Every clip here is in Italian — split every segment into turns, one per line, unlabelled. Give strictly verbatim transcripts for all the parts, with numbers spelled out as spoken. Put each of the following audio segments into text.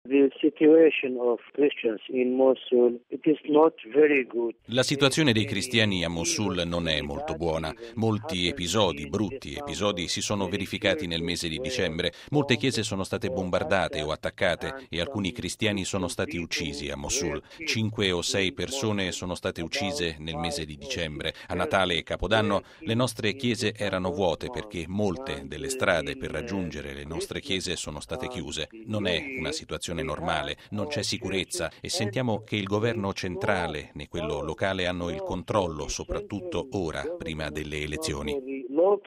La situazione dei cristiani a Mosul non è molto buona. Molti episodi, brutti episodi, si sono verificati nel mese di dicembre. Molte chiese sono state bombardate o attaccate e alcuni cristiani sono stati uccisi a Mosul. Cinque o sei persone sono state uccise nel mese di dicembre. A Natale e Capodanno le nostre chiese erano vuote perché molte delle strade per raggiungere le nostre chiese sono state chiuse. Non è una situazione normale, non c'è sicurezza e sentiamo che il governo centrale e quello locale hanno il controllo, soprattutto ora, prima delle elezioni.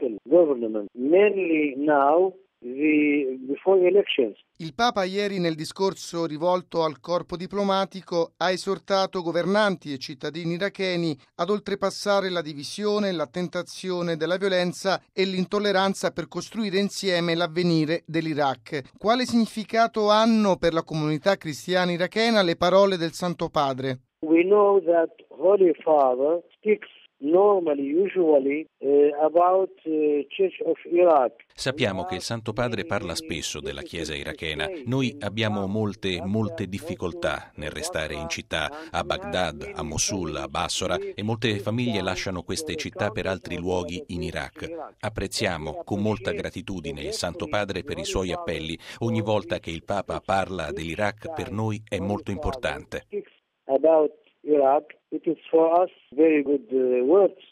Il Papa ieri nel discorso rivolto al corpo diplomatico ha esortato governanti e cittadini iracheni ad oltrepassare la divisione, la tentazione della violenza e l'intolleranza per costruire insieme l'avvenire dell'Iraq. Quale significato hanno per la comunità cristiana irachena le parole del Santo Padre?
We know that Holy Father speaks normally, usually, uh, about uh, Church of Iraq.
Sappiamo che il Santo Padre parla spesso della Chiesa irachena. Noi abbiamo molte, molte difficoltà nel restare in città, a Baghdad, a Mosul, a Bassora, e molte famiglie lasciano queste città per altri luoghi in Iraq. Apprezziamo con molta gratitudine il Santo Padre per i suoi appelli. Ogni volta che il Papa parla dell'Iraq per noi è molto importante.
About Iraq, it is for us very good uh, words.